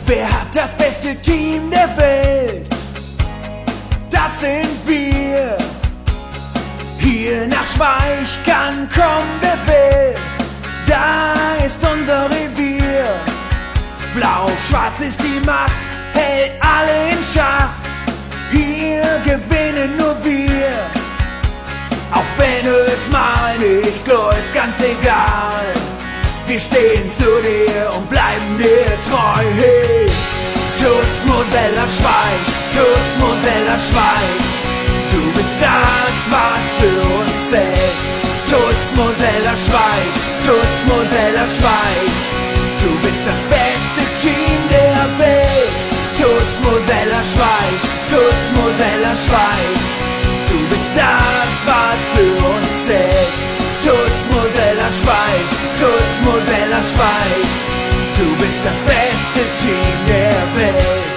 Wer hat das beste Team der Welt? Das sind wir. Hier nach Schweich kann kommen, wer will. Da ist unser Revier. Blau-Schwarz ist die Macht, hält alle in Schach. Hier gewinnen nur wir. Auch wenn es mal nicht läuft, ganz egal. Wir stehen zu dir und bleiben dir treu. Hey, TuS Mosella Schweich, TuS Mosella Schweich. Du bist das, was für uns zählt. TuS Mosella Schweich, TuS Mosella Schweich. Du bist das beste Team der Welt. TuS Mosella Schweich, TuS Mosella Schweich. Du bist das, was für uns zählt. TuS Mosella Schweich, TuS Mosella Schweich. Du bist das beste Team der Welt.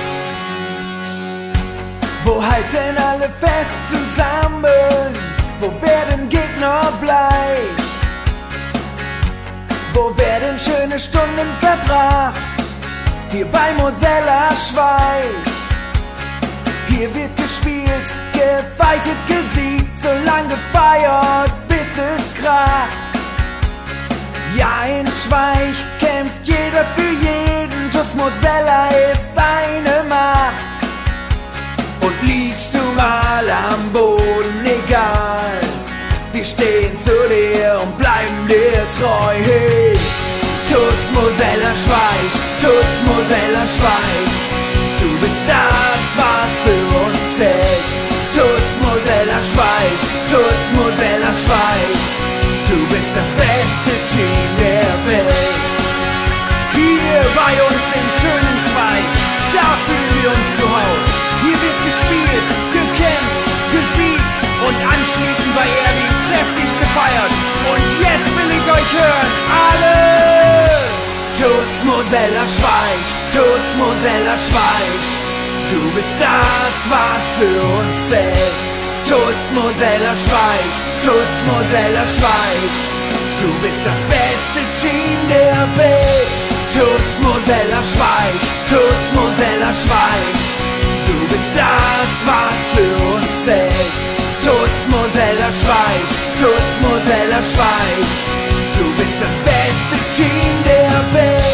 Wo halten alle fest zusammen? Wo werden Gegner bleich? Wo werden schöne Stunden verbracht? Hier bei Mosella Schweich. Hier wird gespielt, gefeitet, gesiegt, so lang gefeiert, bis es kracht. Ja, in Schweich kämpft jeder für jeden, TuS Mosella ist deine Macht. Und liegst du mal am Boden, egal, wir stehen zu dir und bleiben dir treu. Hey, TuS Mosella Schweich, TuS Mosella Schweich. Du bist das, was für uns zählt. TuS Mosella Schweich, TuS Mosella Schweich. Du bist das beste Team der Welt. Hier bei uns im schönen Schweich, da fühlen wir uns zu Hause. Hier wird gespielt, gekämpft, gesiegt und anschließend bei Erwin kräftig gefeiert. Und jetzt will ich euch hören, alle! TuS Mosella Schweich, TuS Mosella Schweich. Du bist das, was für uns zählt. TuS Mosella Schweich, TuS Mosella Schweich. Du bist das beste Team der Welt. TuS Mosella Schweich, TuS Mosella Schweich. Du bist das, was für uns zählt. TuS Mosella Schweich, TuS Mosella Schweich. Du bist das beste Team der Welt.